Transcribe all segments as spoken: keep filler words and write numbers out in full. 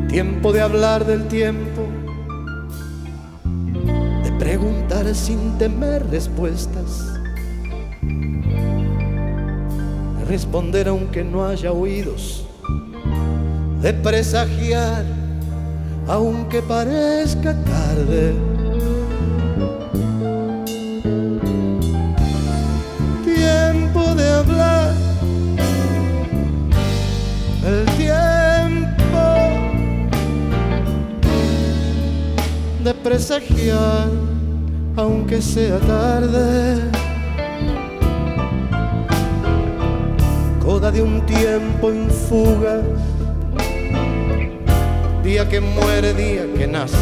Tiempo de hablar del tiempo, de preguntar sin temer respuestas, de responder aunque no haya oídos, de presagiar aunque parezca tarde. Tiempo de hablar el tiempo, de presagiar aunque sea tarde. Coda de un tiempo en fuga, día que muere, día que nace.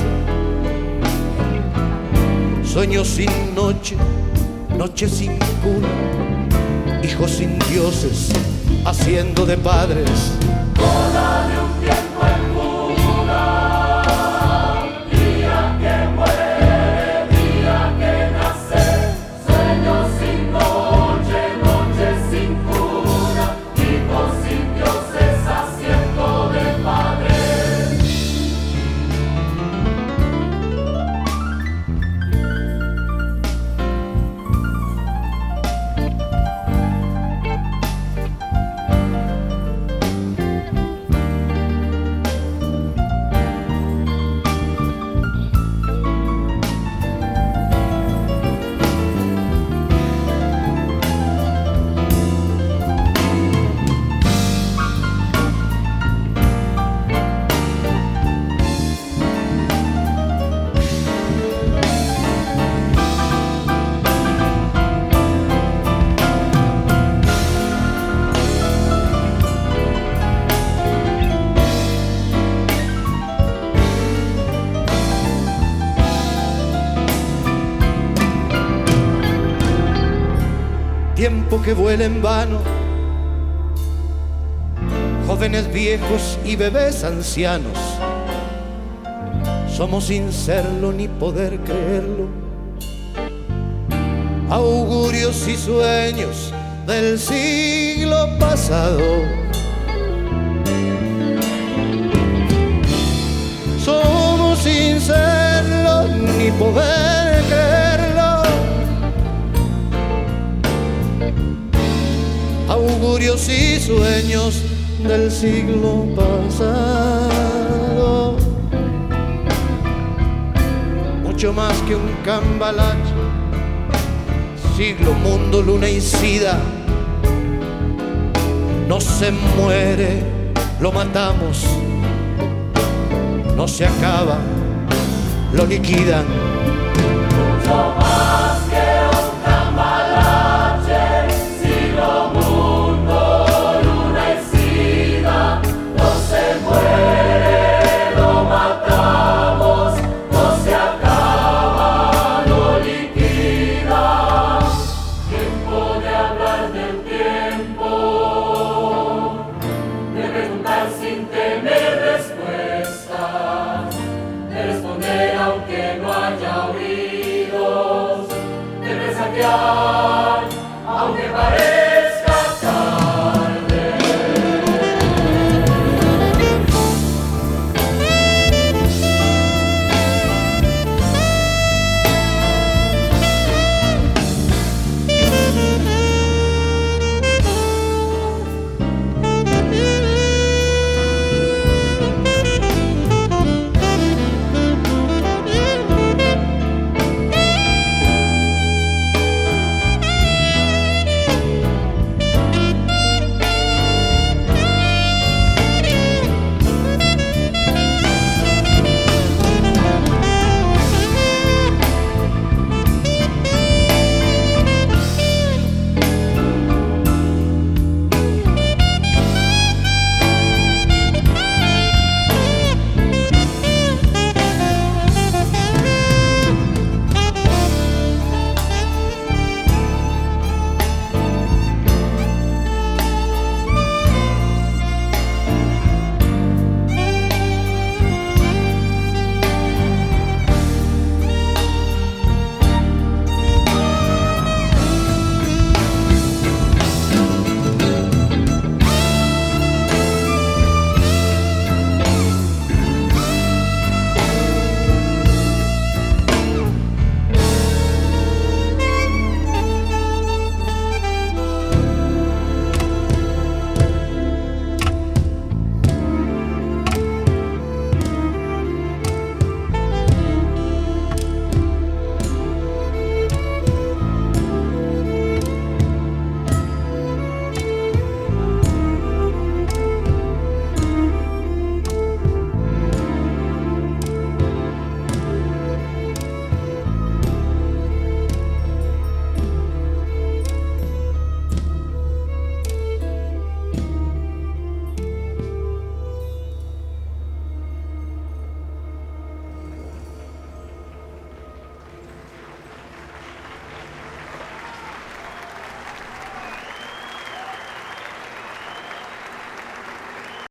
Sueño sin noche, noche sin cuna, hijos sin dioses, haciendo de padres. Coda de un tiempo en fuga, día que muere, día que nace. Sueño sin noche, noche sin cuna, hijos sin dioses, haciendo de padres. Tiempo que vuela en vano, jóvenes viejos y bebés ancianos, somos sin serlo ni poder creerlo, augurios y sueños del siglo pasado. Somos sin serlo ni poder creerlo, augurios y sueños del siglo pasado. Mucho más que un cambalache, siglo, mundo, luna y sida. No se muere, lo matamos. No se acaba, lo liquidan. Mucho más.